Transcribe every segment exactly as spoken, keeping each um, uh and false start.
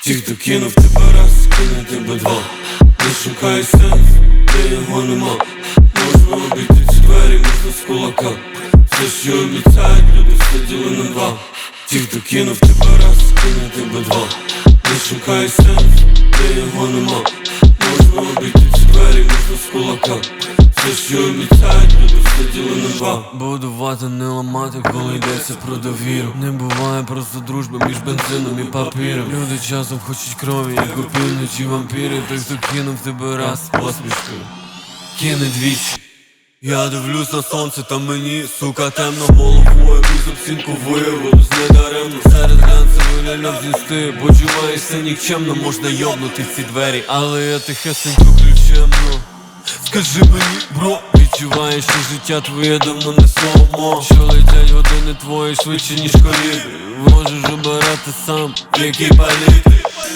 Ті, хто кинув тебе раз, кине тебе два. Не шукай сенс, де його нема. Можна обійти ці двері, можна з кулака. Все, що обіцяють, люди все діли на два. Ті, хто кинув тебе раз, кине тебе два. Не шукай сенс, де його нема. Можна обійти ці двері, можна з кулака. Все, що обіцяють, люди все діли на два. Будувати, не ламати, коли йдеться про довіру. Не буває просто дружби між бензином і папіром. Люди часом хочуть крові, як у півночі вампіри. Той, хто кинув тебе раз посмішкою, кине двічі. Я дивлюсь на сонце, та мені, сука, темно головою. Під обцінку виявилось недаремно. Серед глянцевих ляльок зісти. Почуваєшся нікчемно, можна йобнути ці двері, але я тихесенько ключем, ну. Скажи мені, бро, відчуваєш, що життя твоє давно не слоумо. Що летять години твої швидше, ніж колібри. Можеш обирати сам, в якій палітрі.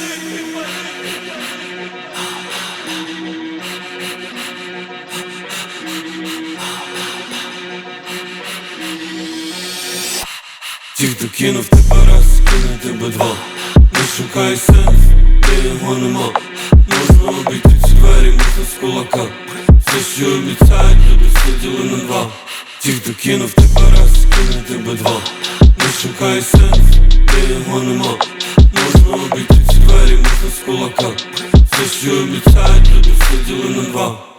Ті, хто кинув тебе раз, кине тебе два. Не шукай сенс, де його нема. Можна обійти ці двері, можна з кулака. Все, що обіцяють, люди все діли на два. Ті, хто кинув тебе раз, кине тебе два. Не шукай сенс, де його нема. Можна обійти ці двері, можна з кулака. Все, що обіцяють, люди все діли на два.